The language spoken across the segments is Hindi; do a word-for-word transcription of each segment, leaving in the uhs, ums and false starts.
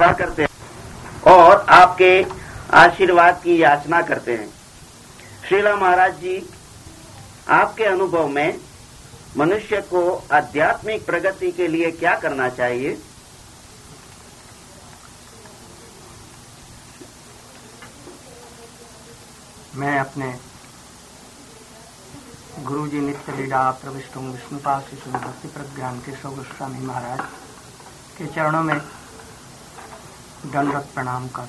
अदा करते हैं और आपके आशीर्वाद की याचना करते हैं। श्रीला महाराज जी, आपके अनुभव में मनुष्य को आध्यात्मिक प्रगति के लिए क्या करना चाहिए? मैं अपने गुरु जी नित्य लीला प्रविष्टु विष्णुपाद शिशु भक्ति प्रज्ञान केशव गोस्वामी महाराज के चरणों में दंडवत प्रणाम कर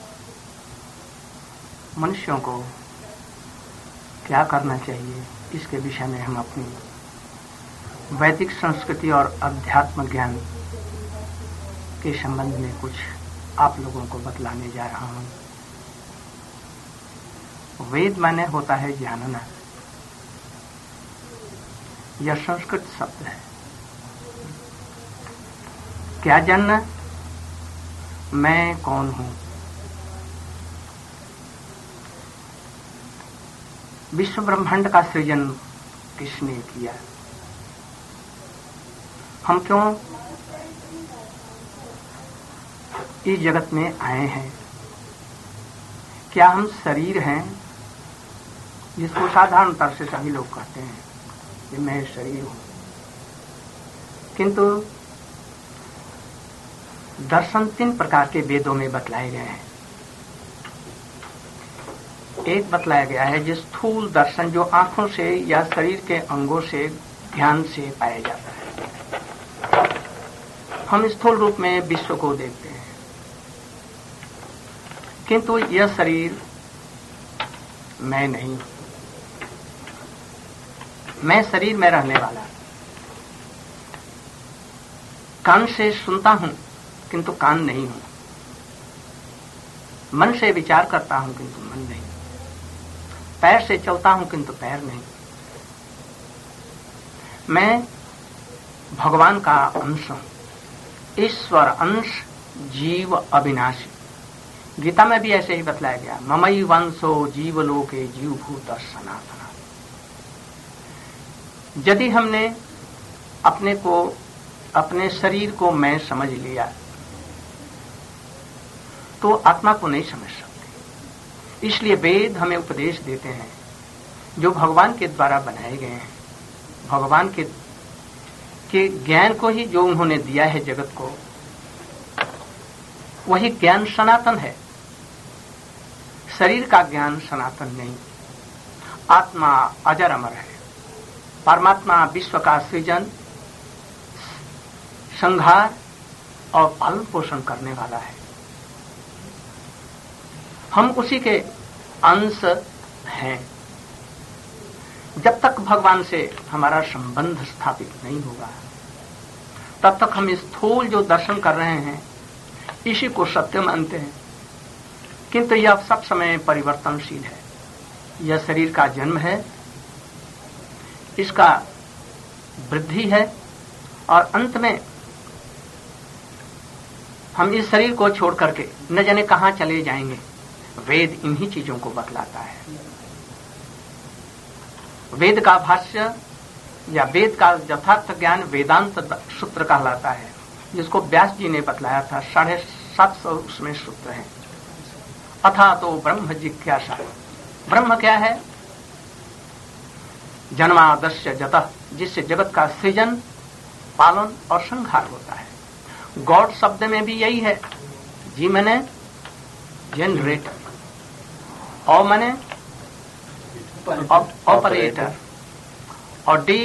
मनुष्यों को क्या करना चाहिए इसके विषय में हम अपनी वैदिक संस्कृति और अध्यात्म ज्ञान के संबंध में कुछ आप लोगों को बतलाने जा रहा हूं। वेद माने होता है जानना। यह संस्कृत शब्द है। क्या जानना? मैं कौन हूं? विश्व ब्रह्मांड का सृजन किसने किया? हम क्यों इस जगत में आए हैं? क्या हम शरीर हैं, जिसको साधारणतः से सभी लोग कहते हैं कि मैं शरीर हूं? किंतु दर्शन तीन प्रकार के वेदों में बतलाए गए हैं। एक बतलाया गया है जिस स्थूल दर्शन, जो आंखों से या शरीर के अंगों से ध्यान से पाया जाता है। हम स्थूल रूप में विश्व को देखते हैं, किंतु यह शरीर मैं नहीं, मैं शरीर में रहने वाला। कान से सुनता हूं किंतु कान नहीं हूं। मन से विचार करता हूं किंतु मन नहीं। पैर से चलता हूं किंतु पैर नहीं। मैं भगवान का अंश हूं, ईश्वर अंश, जीव अविनाशी। गीता में भी ऐसे ही बतलाया गया, ममई वंशो जीवलोके जीवभूत सनातन। यदि हमने अपने को, अपने शरीर को मैं समझ लिया तो आत्मा को नहीं समझ सकते। इसलिए वेद हमें उपदेश देते हैं जो भगवान के द्वारा बनाए गए हैं। भगवान के के ज्ञान को ही जो उन्होंने दिया है जगत को, वही ज्ञान सनातन है। शरीर का ज्ञान सनातन नहीं। आत्मा अजर अमर है। परमात्मा विश्व का सृजन, संहार और पालन पोषण करने वाला है। हम उसी के अंश हैं। जब तक भगवान से हमारा संबंध स्थापित नहीं होगा, तब तक हम स्थूल जो दर्शन कर रहे हैं इसी को सत्य मानते हैं। किंतु यह सब समय परिवर्तनशील है। यह शरीर का जन्म है, इसका वृद्धि है और अंत में हम इस शरीर को छोड़ करके न जाने कहां चले जाएंगे। वेद इन्हीं चीजों को बतलाता है। वेद का भाष्य या वेद का यथार्थ ज्ञान वेदांत सूत्र कहलाता है, जिसको व्यास जी ने बतलाया था। साढ़े सात सौ उसमें सूत्र हैं। अथा तो ब्रह्म जिज्ञासा। ब्रह्म क्या है? जन्मादस्य जतः, जिससे जगत का सृजन, पालन और संहार होता है। गॉड शब्द में भी यही है। जी मैंने जनरेटर, और मैंने ऑपरेटर, और डी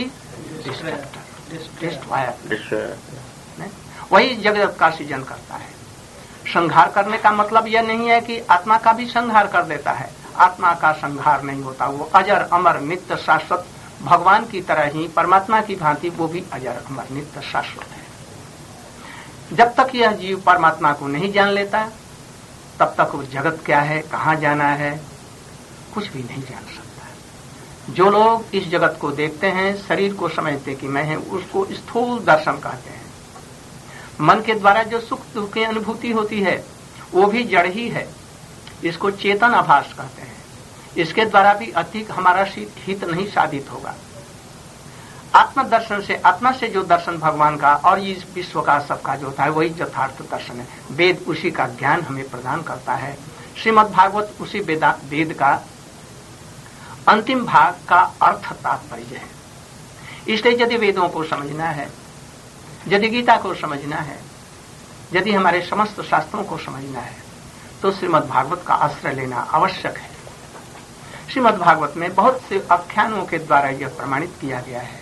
डिस्ट्रॉयर। वही जगत का सृजन करता है। संहार करने का मतलब यह नहीं है कि आत्मा का भी संहार कर देता है। आत्मा का संहार नहीं होता। वो अजर अमर नित्य शाश्वत, भगवान की तरह ही, परमात्मा की भांति वो भी अजर अमर नित्य शाश्वत है। जब तक यह जीव परमात्मा को नहीं जान लेता, तब तक वो जगत क्या है, कहां जाना है, कुछ भी नहीं जान सकता। जो लोग इस जगत को देखते हैं, शरीर को समझते कि मैं हूं, उसको स्थूल दर्शन कहते हैं। मन के द्वारा जो सुख दुख की अनुभूति होती है वो भी जड़ ही है। इसको चेतन आभास कहते हैं। इसके द्वारा भी अधिक हमारा हित नहीं साधित होगा। आत्मदर्शन से, आत्मा से जो दर्शन भगवान का और इस विश्व का सबका जो होता है वही यथार्थ दर्शन है। वेद उसी का ज्ञान हमें प्रदान करता है। श्रीमद् भागवत उसी वेद का अंतिम भाग का अर्थ तात्पर्य है। इसलिए यदि वेदों को समझना है, यदि गीता को समझना है, यदि हमारे समस्त शास्त्रों को समझना है तो श्रीमद् भागवत का आश्रय लेना आवश्यक है। श्रीमद् भागवत में बहुत से आख्यानों के द्वारा यह प्रमाणित किया गया है।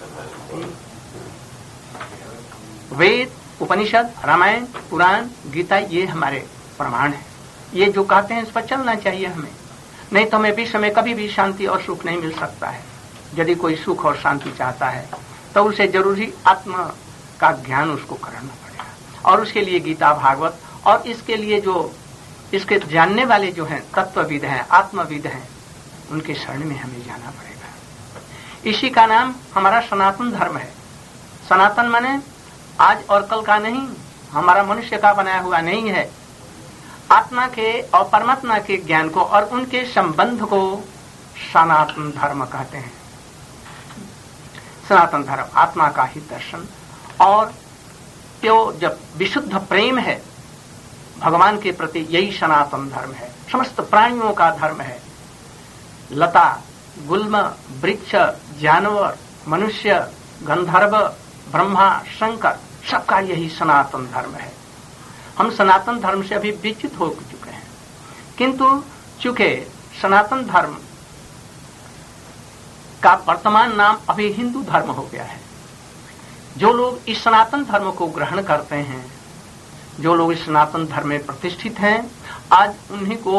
वेद, उपनिषद, रामायण, पुराण, गीता ये हमारे प्रमाण है। ये जो कहते हैं इस पर चलना चाहिए हमें, नहीं तो हमें विश्व में कभी भी शांति और सुख नहीं मिल सकता है। यदि कोई सुख और शांति चाहता है तो उसे जरूरी आत्मा का ज्ञान उसको करना पड़ेगा, और उसके लिए गीता, भागवत और इसके लिए जो इसके जानने वाले जो हैं, तत्वविद हैं, आत्मविद हैं, उनके शरण में हमें जाना पड़ेगा। इसी का नाम हमारा सनातन धर्म है। सनातन माने आज और कल का नहीं, हमारा मनुष्य का बनाया हुआ नहीं है। आत्मा के और परमात्मा के ज्ञान को और उनके संबंध को सनातन धर्म कहते हैं। सनातन धर्म आत्मा का ही दर्शन और जो जब विशुद्ध प्रेम है भगवान के प्रति, यही सनातन धर्म है। समस्त प्राणियों का धर्म है। लता, गुल्म, वृक्ष, जानवर, मनुष्य, गंधर्व, ब्रह्मा, शंकर, सबका यही सनातन धर्म है। हम सनातन धर्म से अभी विच्युत हो चुके हैं, किंतु चूंकि सनातन धर्म का वर्तमान नाम अभी हिंदू धर्म हो गया है। जो लोग इस सनातन धर्म को ग्रहण करते हैं, जो लोग इस सनातन धर्म में प्रतिष्ठित हैं, आज उन्हीं को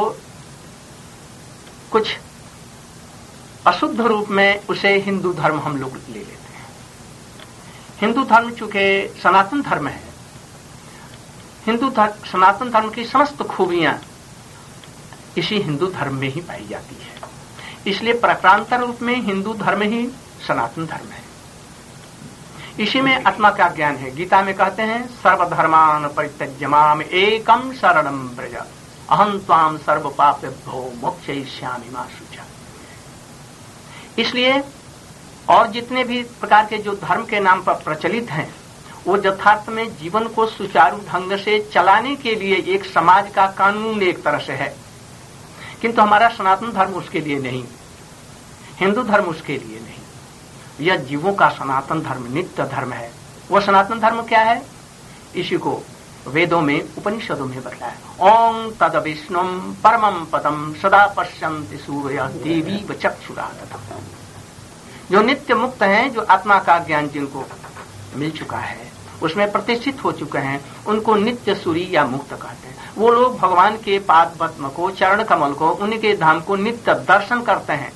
कुछ अशुद्ध रूप में उसे हिंदू धर्म हम लोग ले लेते हैं। हिंदू धर्म चूंकि सनातन धर्म है, हिंदू धर्म, सनातन धर्म की समस्त खूबियां इसी हिंदू धर्म में ही पाई जाती है। इसलिए प्रकारांतर रूप में हिंदू धर्म ही सनातन धर्म है। इसी में आत्मा का ज्ञान है। गीता में कहते हैं सर्वधर्मान परित्यज्य माम एकम शरणम व्रज अहं त्वाम सर्व पापेभ्यो मोक्षयिष्यामि मा शुचा। इसलिए और जितने भी प्रकार के जो धर्म के नाम पर प्रचलित हैं, वो यथार्थ में जीवन को सुचारू ढंग से चलाने के लिए एक समाज का कानून एक तरह से है, किंतु हमारा सनातन धर्म उसके लिए नहीं, हिंदू धर्म उसके लिए नहीं। यह जीवों का सनातन धर्म नित्य धर्म है। वह सनातन धर्म क्या है? इसी को वेदों में, उपनिषदों में बतलाया। ओम तद विष्णुम परमं पदम सदा पश्यन्ति सूर्य देवी व चक्षुरा। जो नित्य मुक्त हैं, जो आत्मा का ज्ञान जिनको मिल चुका है, उसमें प्रतिष्ठित हो चुके हैं, उनको नित्य सूरी या मुक्त कहते हैं। वो लोग भगवान के पाद पद्म को, चरण कमल को, उनके धाम को नित्य दर्शन करते हैं।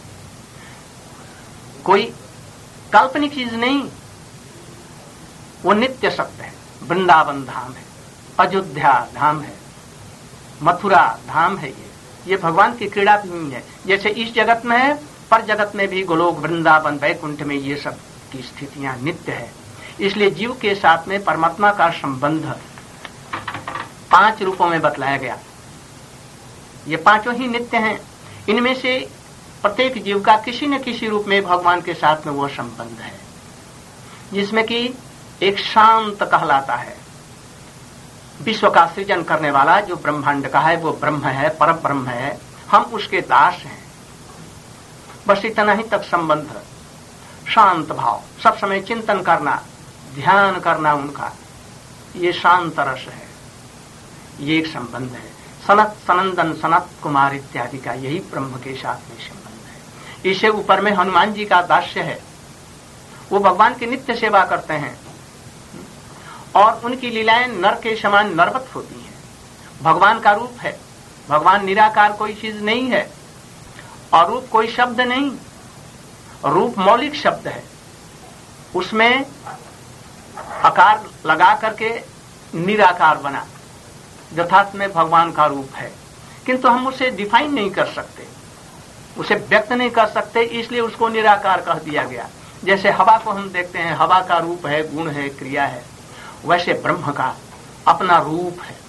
कोई काल्पनिक चीज नहीं, वो नित्य सत्य है। वृंदावन धाम है, अयोध्या धाम है, मथुरा धाम है। ये ये भगवान की क्रीड़ा भूमि है। जैसे इस जगत में है, पर जगत में भी गोलोक, वृंदावन, वैकुंठ में ये सब की स्थितियां नित्य है। इसलिए जीव के साथ में परमात्मा का संबंध पांच रूपों में बतलाया गया। ये पांचों ही नित्य हैं। इनमें से प्रत्येक जीव का किसी न किसी रूप में भगवान के साथ में वो संबंध है, जिसमें कि एक शांत कहलाता है। विश्व का सृजन करने वाला जो ब्रह्मांड का है, वो ब्रह्म है, पर ब्रह्म है। हम उसके दास हैं। बस इतना ही तक संबंध। शांत भाव, सब समय चिंतन करना, ध्यान करना उनका, ये शांत रस है। ये एक संबंध है। सनत, सनंदन, सनत कुमार इत्यादि का यही ब्रह्म के साथ में संबंध है। इससे ऊपर में हनुमान जी का दास्य है। वो भगवान की नित्य सेवा करते हैं और उनकी लीलाएं नर के समान नरवत होती हैं। भगवान का रूप है। भगवान निराकार कोई चीज नहीं है और रूप कोई शब्द नहीं। रूप मौलिक शब्द है। उसमें आकार लगा करके निराकार बना, यथार्थ में भगवान का रूप है, किंतु हम उसे डिफाइन नहीं कर सकते, उसे व्यक्त नहीं कर सकते, इसलिए उसको निराकार कह दिया गया। जैसे हवा को हम देखते हैं, हवा का रूप है, गुण है, क्रिया है, वैसे ब्रह्म का अपना रूप है।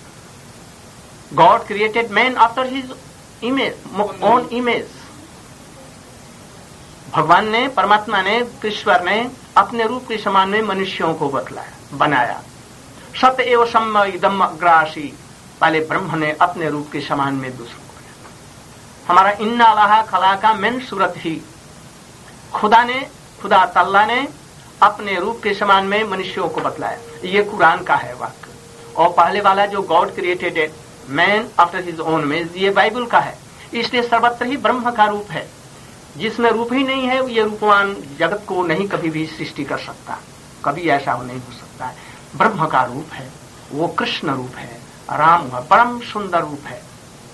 God created man after his image, own image. भगवान ने, परमात्मा ने, ईश्वर ने अपने रूप के समान में मनुष्यों को बतलाया, बनाया। सत्य एवं सम्य इदम अग्रासी, पहले ब्रह्म ने अपने रूप के समान में दूसरों को बनाया। हमारा इन्ना अल्लाह खला का मेन सूरत ही खुदा ने, खुदा तल्ला ने अपने रूप के समान में मनुष्यों को बतलाया। ये कुरान का है वाक्य। और पहले वाला जो गॉड क्रिएटेड है मैन आफ्टर हिज ओन में, ये बाइबल का है। इसलिए सर्वत्र ही ब्रह्म का रूप है। जिसमें रूप ही नहीं है ये रूपवान जगत को नहीं कभी भी सृष्टि कर सकता, कभी ऐसा नहीं हो सकता है। ब्रह्म का रूप है, वो कृष्ण रूप है, राम है, परम सुंदर रूप है।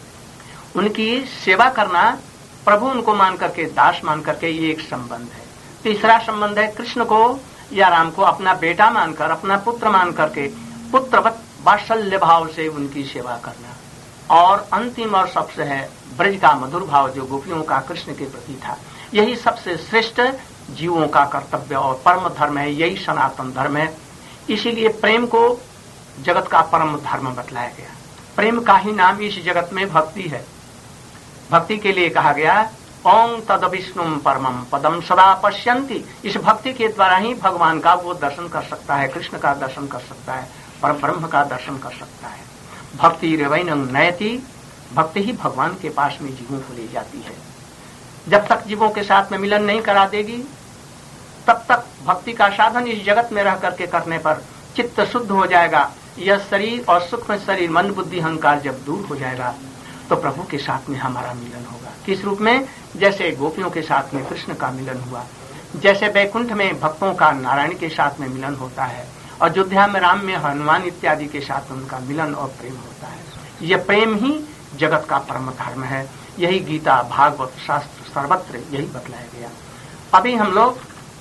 उनकी सेवा करना, प्रभु उनको मान करके, दास मान करके, ये एक संबंध है। तीसरा संबंध है कृष्ण को या राम को अपना बेटा मानकर, अपना पुत्र मान करके, पुत्रवत वात्सल्य भाव से उनकी सेवा करना। और अंतिम और सबसे है ब्रज का मधुर भाव जो गोपियों का कृष्ण के प्रति था। यही सबसे श्रेष्ठ जीवों का कर्तव्य और परम धर्म है, यही सनातन धर्म है। इसीलिए प्रेम को जगत का परम धर्म बतलाया गया। प्रेम का ही नाम इस जगत में भक्ति है। भक्ति के लिए कहा गया ओम तद विष्णुम परमम पदम सदा पश्यन्ति। इस भक्ति के द्वारा ही भगवान का वो दर्शन कर सकता है, कृष्ण का दर्शन कर सकता है, पर ब्रह्म का दर्शन कर सकता है। भक्ति रेवैनं नयति, भक्ति ही भगवान के पास में जीवों को ले जाती है। जब तक जीवों के साथ में मिलन नहीं करा देगी तब तक भक्ति का साधन इस जगत में रह करके करने पर चित्त शुद्ध हो जाएगा। यह शरीर और सूक्ष्म शरीर, मन बुद्धि अहंकार जब दूर हो जाएगा तो प्रभु के साथ में हमारा मिलन होगा। किस रूप में? जैसे गोपियों के साथ में कृष्ण का मिलन हुआ, जैसे बैकुंठ में भक्तों का नारायण के साथ में मिलन होता है, और अयोध्या में राम में हनुमान इत्यादि के साथ उनका मिलन और प्रेम होता है। यह प्रेम ही जगत का परम धर्म है। यही गीता, भागवत, शास्त्र सर्वत्र यही बतलाया गया। अभी हम लोग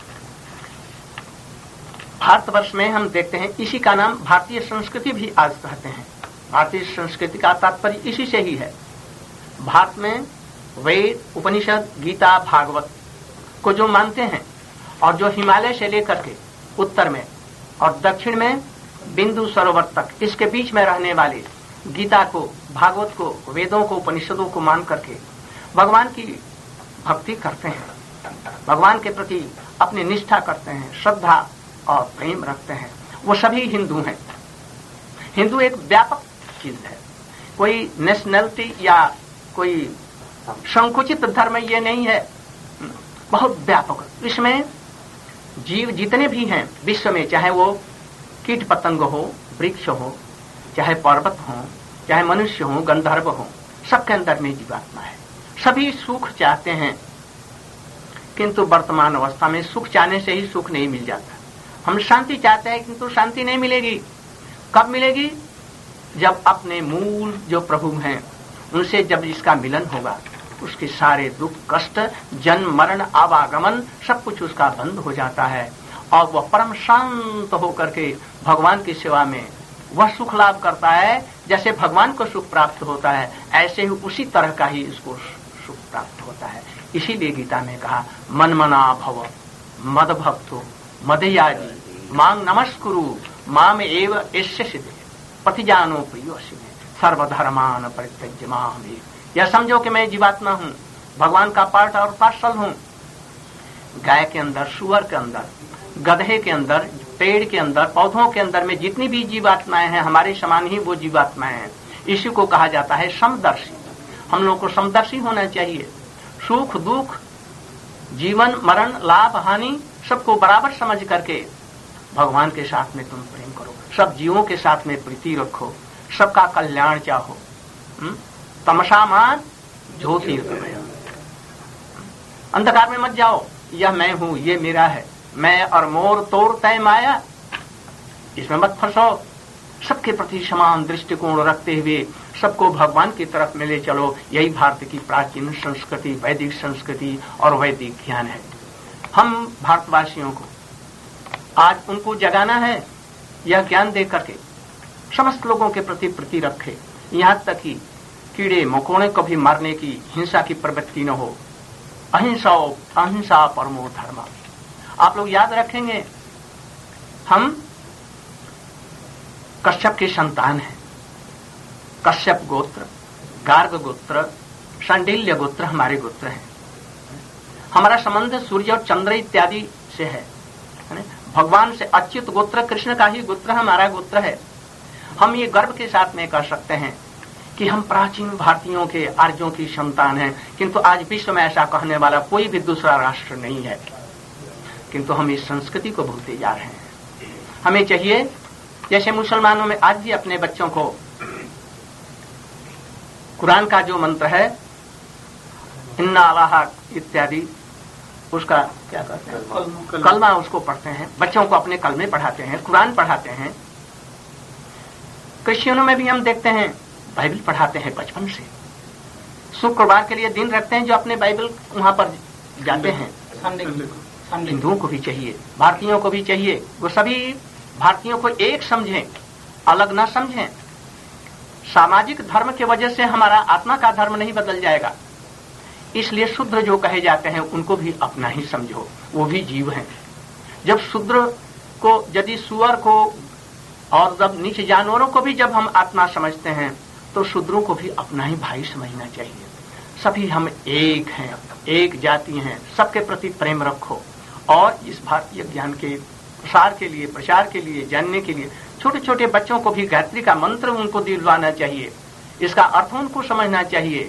भारतवर्ष में हम देखते हैं, इसी का नाम भारतीय संस्कृति भी आज कहते हैं। भारतीय संस्कृति का तात्पर्य इसी से ही है। भारत में वेद, उपनिषद, गीता, भागवत को जो मानते हैं और जो हिमालय से लेकर के उत्तर में और दक्षिण में बिंदु सरोवर तक, इसके बीच में रहने वाले गीता को, भागवत को, वेदों को, उपनिषदों को मान करके भगवान की भक्ति करते हैं, भगवान के प्रति अपनी निष्ठा करते हैं, श्रद्धा और प्रेम रखते हैं, वो सभी हिंदू हैं। हिंदू एक व्यापक चीज है, कोई नेशनलिटी या कोई संकुचित धर्म ये नहीं है, बहुत व्यापक। इसमें जीव जितने भी हैं विश्व में, चाहे वो कीट पतंग हो, वृक्ष हो, चाहे पर्वत हो, चाहे मनुष्य हो, गंधर्व हो, सबके अंदर में जीवात्मा है। सभी सुख चाहते हैं, किंतु वर्तमान अवस्था में सुख चाहने से ही सुख नहीं मिल जाता। हम शांति चाहते हैं किंतु शांति नहीं मिलेगी। कब मिलेगी? जब अपने मूल जो प्रभु हैं उनसे जब इसका मिलन होगा, उसके सारे दुख, कष्ट, जन्म, मरण, आवागमन सब कुछ उसका बंद हो जाता है और वह परम शांत होकर के भगवान की सेवा में वह सुख लाभ करता है। जैसे भगवान को सुख प्राप्त होता है, ऐसे ही उसी तरह का ही इसको सुख प्राप्त होता है। इसीलिए गीता में कहा मनमना भव मद भक्तो मदयाजी मांग नमस्कुरु माम एव एष्यसि पतिजानो प्रियोसि सर्वधर्मान परित्यज्य मामेव। यह समझो कि मैं जीवात्मा हूँ, भगवान का पार्ट और पार्सल हूँ। गाय के अंदर, सुअर के अंदर, गधे के अंदर, पेड़ के अंदर, पौधों के अंदर में जितनी भी जीवात्माएं हैं हमारे समान ही वो जीवात्माएं हैं। इसी को कहा जाता है समदर्शी। हम लोग को समदर्शी होना चाहिए। सुख दुख, जीवन मरण, लाभ हानि सबको बराबर समझ करके भगवान के साथ में तुम प्रेम करो, सब जीवों के साथ में प्रीति रखो, सबका कल्याण चाहो। तमसामान ज्योति, अंधकार में मत जाओ, यह मैं हूं, ये मेरा है, मैं और मोर तोर तय माया, इसमें मत फंसो। सबके प्रति समान दृष्टिकोण रखते हुए सबको भगवान की तरफ में ले चलो। यही भारत की प्राचीन संस्कृति, वैदिक संस्कृति और वैदिक ज्ञान है। हम भारतवासियों को आज उनको जगाना है, यह ज्ञान दे करके समस्त लोगों के प्रति प्रीति रखे, यहाँ तक कि कीड़े मकोड़े को भी मारने की, हिंसा की प्रवृत्ति न हो। अहिंसा अहिंसा परमो धर्म। आप लोग याद रखेंगे, हम कश्यप की संतान हैं। कश्यप गोत्र, गार्ग गोत्र, शांडिल्य गोत्र हमारे गोत्र हैं। हमारा संबंध सूर्य और चंद्र इत्यादि से है, है भगवान से। अच्युत गोत्र कृष्ण का ही गोत्र हमारा गोत्र है। हम ये गर्व के साथ में कह सकते हैं कि हम प्राचीन भारतीयों के आर्यों की संतान हैं, किंतु आज विश्व में ऐसा कहने वाला कोई भी दूसरा राष्ट्र नहीं है। किंतु हम इस संस्कृति को भूलते जा रहे हैं। हमें चाहिए, जैसे मुसलमानों में आज भी अपने बच्चों को कुरान का जो मंत्र है इन्ना अल्लाह इत्यादि, उसका क्या कहते हैं, कलमा, उसको पढ़ते हैं। बच्चों को अपने कलमे पढ़ाते हैं, कुरान पढ़ाते हैं। क्रिश्चियनों में भी हम देखते हैं बाइबल पढ़ाते हैं बचपन से। शुक्रवार के लिए दिन रखते हैं जो अपने बाइबल वहां पर जाते हैं। हिंदुओं को भी चाहिए, भारतीयों को भी चाहिए, वो सभी भारतीयों को एक समझें, अलग ना समझें। सामाजिक धर्म की वजह से हमारा आत्मा का धर्म नहीं बदल जाएगा। इसलिए शूद्र जो कहे जाते हैं उनको भी अपना ही समझो, वो भी जीव हैं। जब शूद्र को, यदि सुअर को और जब नीचे जानवरों को भी जब हम आत्मा समझते हैं तो शूद्रों को भी अपना ही भाई समझना चाहिए। सभी हम एक हैं, एक जाति हैं, सबके प्रति प्रेम रखो। और इस भारतीय ज्ञान के प्रसार के लिए, प्रचार के लिए, जानने के लिए छोटे छोटे बच्चों को भी गायत्री का मंत्र उनको दिलवाना चाहिए, इसका अर्थ उनको समझना चाहिए।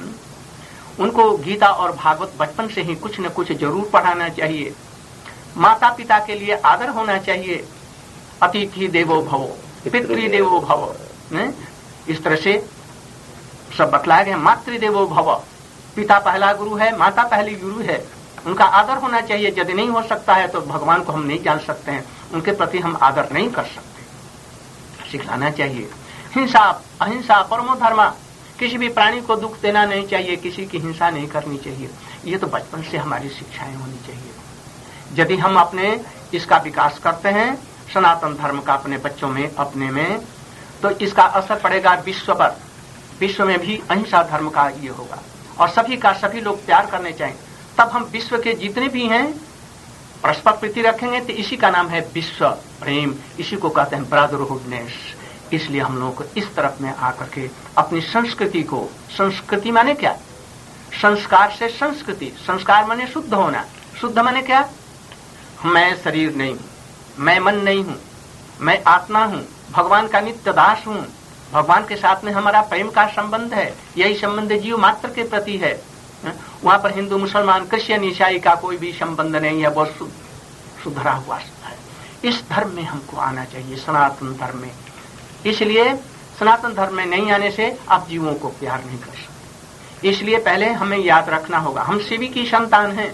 उनको गीता और भागवत बचपन से ही कुछ न कुछ जरूर पढ़ाना चाहिए। माता पिता के लिए आदर होना चाहिए। अतिथि देवो भवो, पितृदेवो भव, इस तरह से सब बतलाया गया। मातृदेवो भव, पिता पहला गुरु है, माता पहली गुरु है, उनका आदर होना चाहिए। यदि नहीं हो सकता है तो भगवान को हम नहीं जान सकते हैं, उनके प्रति हम आदर नहीं कर सकते। सिखलाना चाहिए। हिंसा अहिंसा परमो धर्मा, किसी भी प्राणी को दुख देना नहीं चाहिए, किसी की हिंसा नहीं करनी चाहिए। ये तो बचपन से हमारी शिक्षाएं होनी चाहिए। यदि हम अपने इसका विकास करते हैं, सनातन धर्म का अपने बच्चों में, अपने में, तो इसका असर पड़ेगा विश्व पर। विश्व में भी अहिंसा धर्म का ये होगा और सभी का सभी लोग प्यार करने चाहिए। तब हम विश्व के जितने भी हैं परस्पर प्रीति रखेंगे, तो इसी का नाम है विश्व प्रेम, इसी को कहते हैं ब्रदरहुडनेस। इसलिए हम लोगों को इस तरफ में आकर के अपनी संस्कृति को, संस्कृति माने क्या, संस्कार से संस्कृति, संस्कार माने शुद्ध होना। शुद्ध माने क्या, मैं शरीर नहीं हूं, मैं मन नहीं हूं, मैं आत्मा हूं, भगवान का नित्य दास हूं, भगवान के साथ में हमारा प्रेम का संबंध है। यही संबंध जीव मात्र के प्रति है। वहां पर हिंदू, मुसलमान, क्रिश्चियन, ईसाई का कोई भी संबंध नहीं है, बहुत सुधरा हुआ है। इस धर्म में हमको आना चाहिए, सनातन धर्म में। इसलिए सनातन धर्म में नहीं आने से आप जीवों को प्यार नहीं कर सकते। इसलिए पहले हमें याद रखना होगा, हम शिवी की संतान हैं।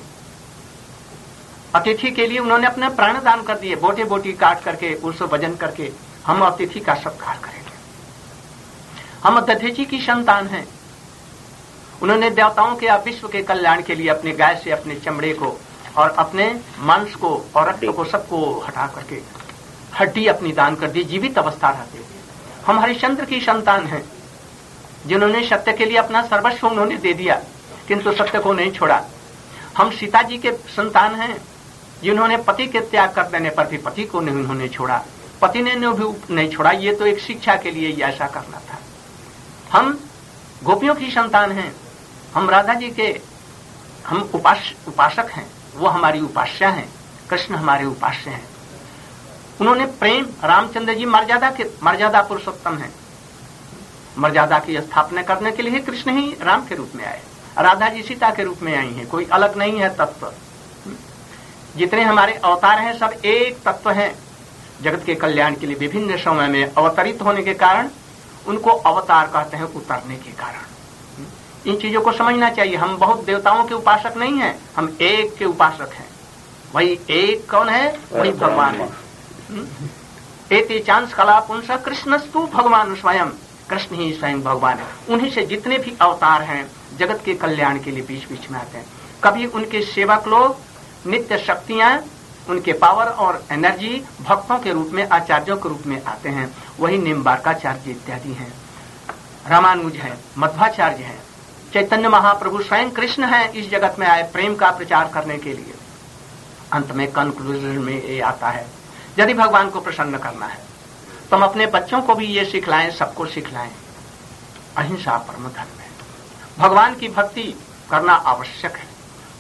अतिथि के लिए उन्होंने अपने प्राण दान कर दिए, बोटी बोटी काट करके, उसको वजन करके हम अतिथि का सत्कार करेंगे। हम दधीची की संतान हैं। उन्होंने देवताओं के या विश्व के कल्याण के लिए अपने गाय से अपने चमड़े को और अपने मांस को और रक्त को सबको हटा करके हड्डी अपनी दान कर दी, जीवित अवस्था रहते हुए। हम हरिश्चंद्र की संतान हैं, जिन्होंने सत्य के लिए अपना सर्वस्व उन्होंने दे दिया, किंतु सत्य को नहीं छोड़ा। हम सीता जी के संतान हैं, जिन्होंने पति के त्याग कर देने पर भी पति को नहीं उन्होंने छोड़ा, पति ने भी नहीं छोड़ा। ये तो एक शिक्षा के लिए ही ऐसा करना था। हम गोपियों की संतान हैं, हम राधा जी के हम उपास उपासक हैं, वो हमारी उपास्या हैं, कृष्ण हमारे उपास्य हैं। उन्होंने प्रेम, रामचंद्र जी मर्यादा के मर्यादा पुरुषोत्तम हैं। मर्यादा की स्थापना करने के लिए कृष्ण ही राम के रूप में आए, राधा जी सीता के रूप में आई हैं, कोई अलग नहीं है तत्व। जितने हमारे अवतार हैं सब एक तत्व हैं। जगत के कल्याण के लिए विभिन्न समय में अवतरित होने के कारण उनको अवतार कहते हैं, उतरने के कारण। इन चीजों को समझना चाहिए। हम बहुत देवताओं के उपासक नहीं हैं, हम एक के उपासक हैं। वही एक कौन है, वही भगवान है। एते चांस कला पुंस कृष्णस्तु भगवान स्वयं, कृष्ण ही स्वयं भगवान है। उन्हीं से जितने भी अवतार हैं जगत के कल्याण के लिए बीच बीच में आते हैं। कभी उनके सेवक लोग नित्य शक्तियां, उनके पावर और एनर्जी भक्तों के रूप में, आचार्यों के रूप में आते हैं। वही निम्बार्काचार्य इत्यादि हैं, रामानुज हैं, मध्वाचार्य हैं, चैतन्य महाप्रभु स्वयं कृष्ण हैं, इस जगत में आए प्रेम का प्रचार करने के लिए। अंत में कंक्लूजन में ये आता है, यदि भगवान को प्रसन्न करना है तो हम अपने बच्चों को भी ये सिखलाएं, सबको सिखलाएं, अहिंसा परम धर्म है। भगवान की भक्ति करना आवश्यक है।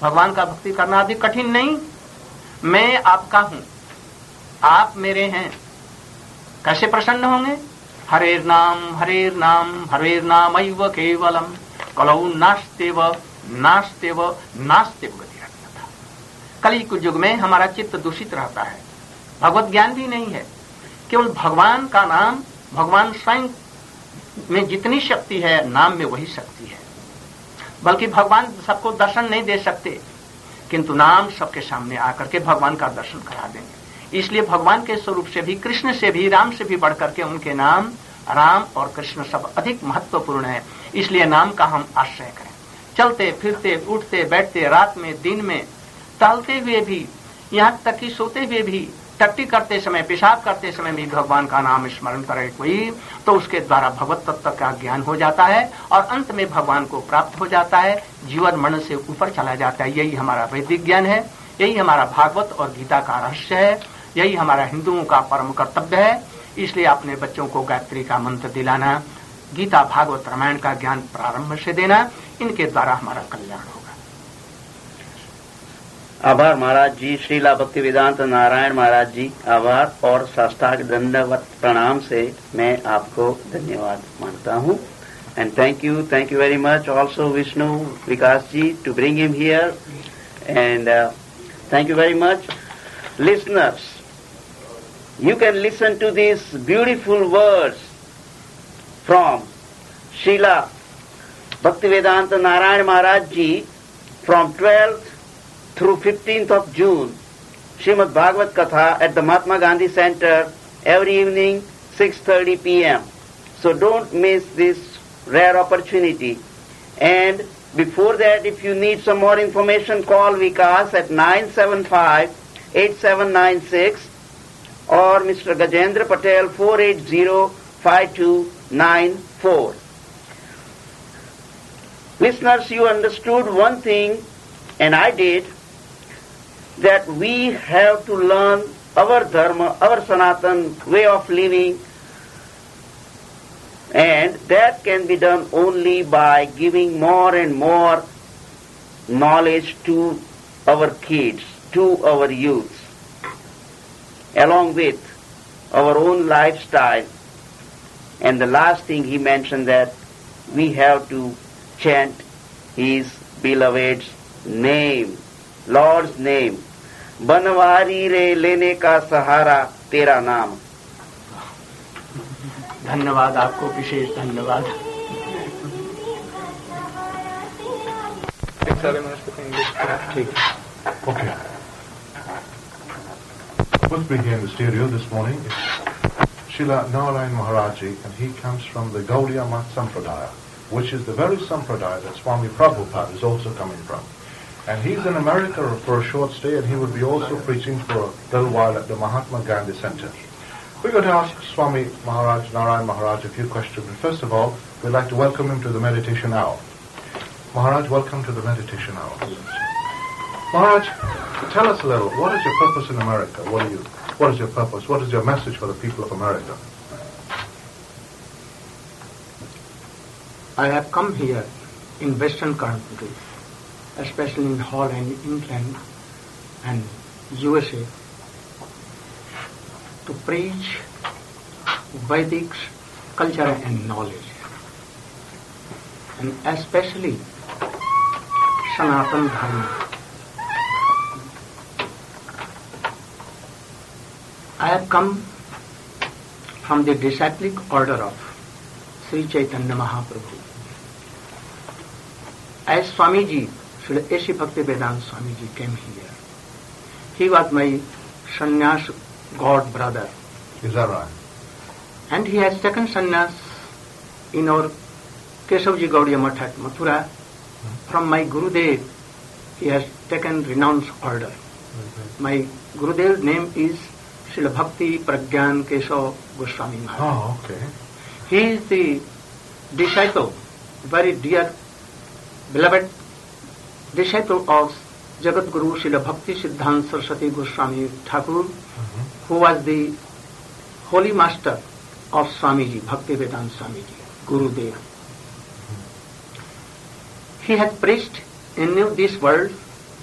भगवान का भक्ति करना अधिक कठिन नहीं। मैं आपका हूं, आप मेरे हैं, कैसे प्रसन्न होंगे? हरेर नाम हरेर नाम हरेर नाम ऐव केवलम कलौ नास्तेव नास्तेव नास्तेव गति था। कली के युग में हमारा चित्त दूषित रहता है, भगवत ज्ञान भी नहीं है। केवल भगवान का नाम, भगवान स्वयं में जितनी शक्ति है नाम में वही शक्ति है। बल्कि भगवान सबको दर्शन नहीं दे सकते, किंतु नाम सबके सामने आकर के भगवान का दर्शन करा देंगे। इसलिए भगवान के स्वरूप से भी, कृष्ण से भी, राम से भी बढ़कर के उनके नाम राम और कृष्ण सब अधिक महत्वपूर्ण है। इसलिए नाम का हम आश्रय करें। चलते फिरते, उठते बैठते, रात में दिन में, टहलते हुए भी, यहाँ तक कि सोते हुए भी, टट्टी करते समय, पेशाब करते समय भी भगवान का नाम स्मरण करे कोई, तो उसके द्वारा भगवत तत्व का ज्ञान हो जाता है और अंत में भगवान को प्राप्त हो जाता है, जीवन मरण से ऊपर चला जाता है। यही हमारा वैदिक ज्ञान है, यही हमारा भागवत और गीता का रहस्य है, यही हमारा हिंदुओं का परम कर्तव्य है। इसलिए अपने बच्चों को गायत्री का मंत्र दिलाना, गीता भागवत रामायण का ज्ञान प्रारंभ से देना, इनके द्वारा हमारा कल्याण होगा। आभार महाराज जी, श्रीला भक्ति वेदांत नारायण महाराज जी, आभार और साष्टांग दंडवत प्रणाम से मैं आपको धन्यवाद मानता हूँ। And thank you thank you very much also Vishnu Vikas ji to bring him here, and thank you very much listeners. You can listen to these beautiful words from Srila Bhaktivedanta Narayan Maharaj Ji from twelfth through fifteenth of June, Srimad Bhagavad Katha at the Mahatma Gandhi Center every evening six thirty p m So don't miss this rare opportunity. And before that, if you need some more information, call Vikas at nine seven five eight seven nine six or Mister Gajendra Patel four eight zero five two nine four. Listeners, you understood one thing, and I did, that we have to learn our dharma, our Sanatan way of living, and that can be done only by giving more and more knowledge to our kids, to our youth, along with our own lifestyle. And the last thing he mentioned, that we have to chant his beloved's name, Lord's name. Banwari रे लेने का सहारा तेरा नाम। धन्यवाद, आपको विशेष धन्यवाद। ठीक, okay. What's been here in the studio this morning is Srila Narayan Maharaj Ji, and he comes from the Gaudiya Mat Sampradaya, which is the very Sampradaya that Swami Prabhupada is also coming from. And he's in America for a short stay, and he will be also preaching for a little while at the Mahatma Gandhi Center. We're going to ask Swami Maharaj, Narayan Maharaj, a few questions. But first of all, we'd like to welcome him to the meditation hour. Maharaj, welcome to the meditation hour. Maharaj, tell us a little, what is your purpose in America? What, are you, what is your purpose? What is your message for the people of America? I have come here in Western countries, especially in Holland, England, and U S A, to preach Vedic culture and knowledge, and especially Sanatana Dharma. I have come from the disciplic order of Sri Chaitanya Mahaprabhu. As Swamiji, Sri A C Bhakti Vedanta Swamiji came here, he was my sannyas god brother. Is that right? And he has taken sannyas in our Keshavji Gaudiya Math at Mathura. From my Gurudev, he has taken renounced order. Mm-hmm. My Gurudev's name is Srila Bhakti Pragyan Keshav Goswami Maharaj. Oh, okay. He is the disciple, very dear, beloved disciple of Jagat Guru Srila Bhakti Siddhanta Saraswati Goswami Thakur, mm-hmm. who was the holy master of Swamiji, Bhakti Vedanta Swamiji, Gurudev. Mm-hmm. He has preached in this world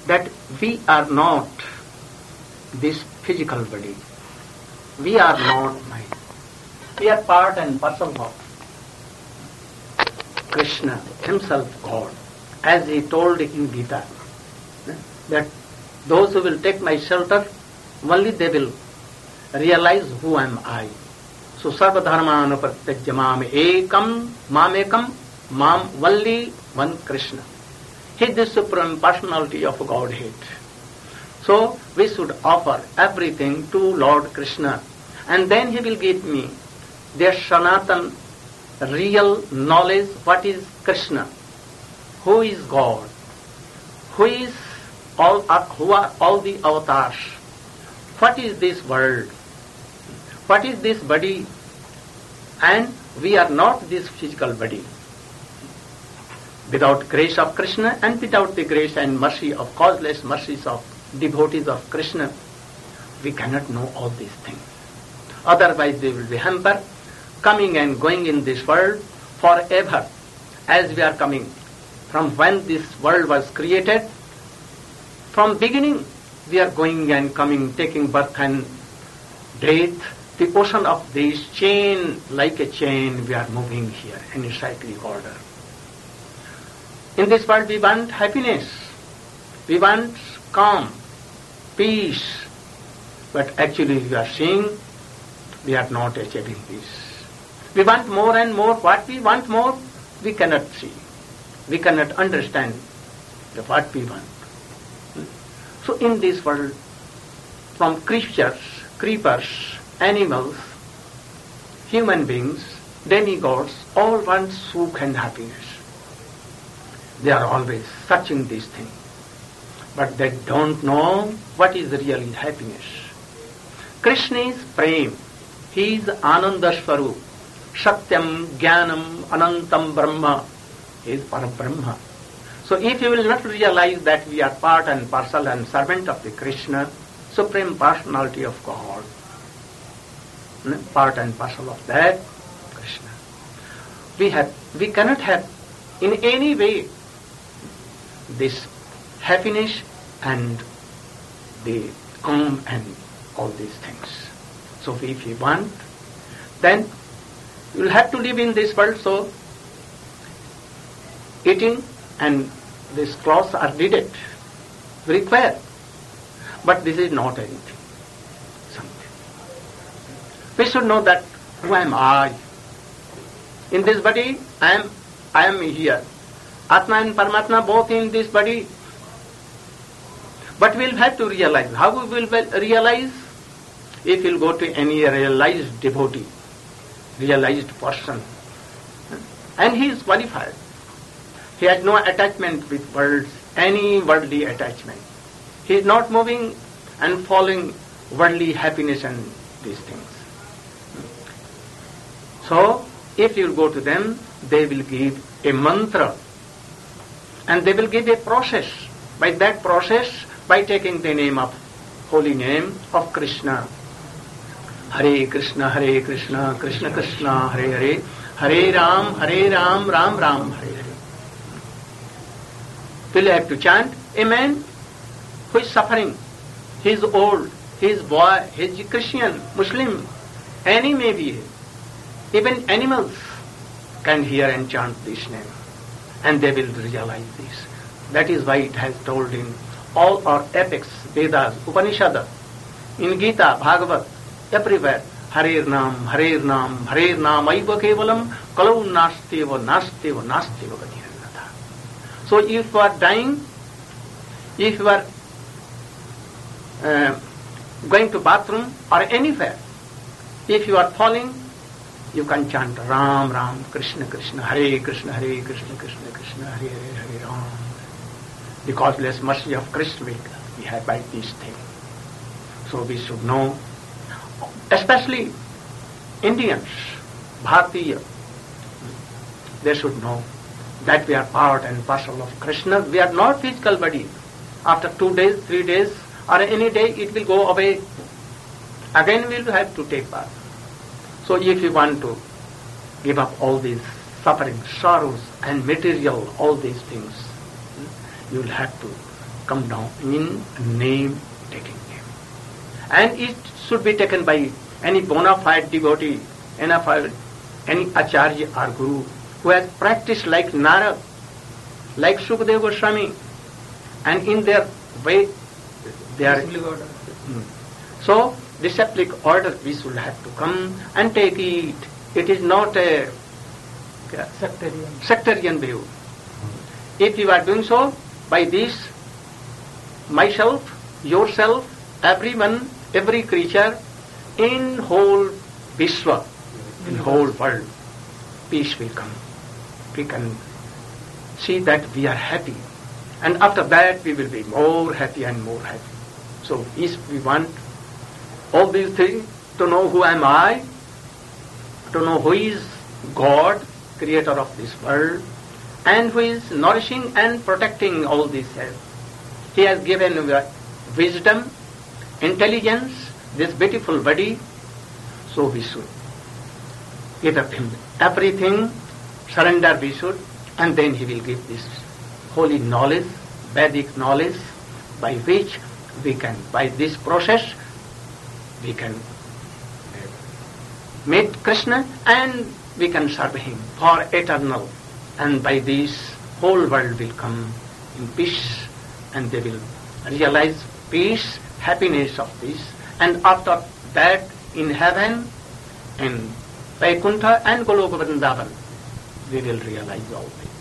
that we are not this physical body. We are not mind. We are part and parcel of Krishna himself, God, as he told in Gita, that those who will take my shelter, only they will realize who am I. So sarva dharmanu pratyajya mam ekam, mam ekam, mam only one Krishna. He is the supreme personality of Godhead. So we should offer everything to Lord Krishna, and then he will give me their Sanatan real knowledge, what is Krishna, who is God, who is all, uh, who are all the avatars, what is this world, what is this body, and we are not this physical body. Without grace of Krishna and without the grace and mercy of causeless mercies of devotees of Krishna, we cannot know all these things. Otherwise we will be hampered, coming and going in this world forever, as we are coming from when this world was created. From beginning we are going and coming, taking birth and death. The ocean of this chain, like a chain, we are moving here in a cyclic order. In this world we want happiness, we want calm, peace, but actually we are seeing we are not achieving this. We want more and more. What we want more, we cannot see. We cannot understand what we want. So in this world, from creatures, creepers, animals, human beings, demigods, all want sukh and happiness. They are always searching these things. But they don't know what is really happiness. Krishna is Prem. He is Ananda Swarup. Satyam, Jnanam, Anantam Brahma. He is Parabrahma. So if you will not realize that we are part and parcel and servant of the Krishna, Supreme Personality of God, part and parcel of that Krishna, we have, we cannot have in any way this happiness and the calm and all these things. So if we want, then you will have to live in this world. So eating and these clothes are needed, required. But this is not anything. Something. We should know that who am I? In this body, I am I am here. Atma and Paramatma both in this body. But we will have to realize. How we will realize? If you will go to any realized devotee, realized person, and he is qualified. He has no attachment with worlds, any worldly attachment. He is not moving and following worldly happiness and these things. So, if you go to them, they will give a mantra and they will give a process. By that process, by taking the name of, holy name of Krishna, Hare Krishna, Hare Krishna, Krishna Krishna, Hare Hare, Hare Ram, Hare Ram, Ram Ram, Hare Hare. We'll have to chant. A man who is suffering, he is old, he is boy, he is Christian, Muslim, any may be, even animals can hear and chant this name, and they will realize this. That is why it has told in all our epics, Vedas, Upanishads, in Gita, Bhagavad, everywhere, Harer Nam, Harer Nam, Harer Nam, Aiva Kevalam, Kalau Nasteva, Nasteva, Nasteva Gatiranatha. So if you are dying, if you are uh, going to bathroom or anywhere, if you are falling, you can chant Ram, Ram, Krishna, Krishna, Hare Krishna, Hare Krishna, Krishna, Krishna, Hare Hare, Hare Ram. Because less mercy of Krishna we have by these things. So we should know, especially Indians, Bharatiya, they should know that we are part and parcel of Krishna. We are not physical body. After two days, three days, or any day, it will go away. Again we will have to take bath. So if you want to give up all these suffering, sorrows and material, all these things, you will have to come down in name taking name. And it should be taken by any bona fide devotee, any, any acharya or guru who has practiced like Narad, like Sukadeva Goswami, and in their way they are. Hmm. So, disciplic order we should have to come and take it. It is not a sectarian, sectarian view. If you are doing so, by this, myself, yourself, everyone, every creature, in whole Vishwa, in whole world, peace will come. We can see that we are happy. And after that, we will be more happy and more happy. So, if we want all these things, to know who am I, to know who is God, creator of this world, and who is nourishing and protecting all this health. He has given wisdom, intelligence, this beautiful body, so we should give up him everything, surrender we should, and then he will give this holy knowledge, Vedic knowledge, by which we can, by this process, we can meet Krishna and we can serve him for eternal. And by this, whole world will come in peace and they will realize peace, happiness of this. And after that, in heaven, in Vaikuntha and Goloka Vrindavan, we will realize all this.